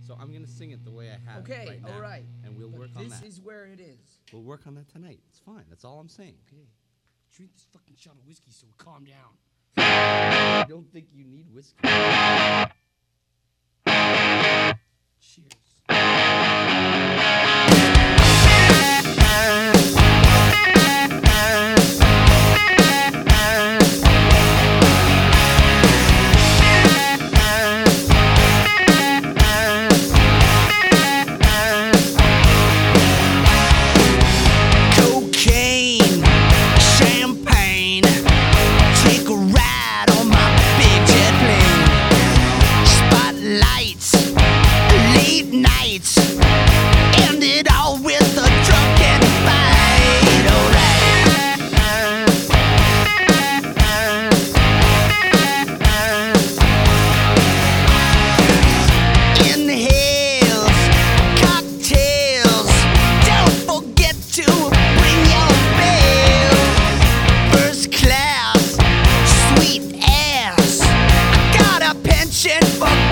So I'm gonna sing it the way I have Okay, right now. all right. And we'll But work on that. this is where it is. We'll work on that tonight. It's fine. That's all I'm saying. Okay. Drink this fucking shot of whiskey so we calm down. I don't think you need whiskey. Cheers. Cocaine, champagne, take a ride on my big jet plane. Spotlights, late nights, end it all with a drunken fight. Alright. Inhales, cocktails, don't forget to bring your bill. First class, sweet ass, I got a penchant for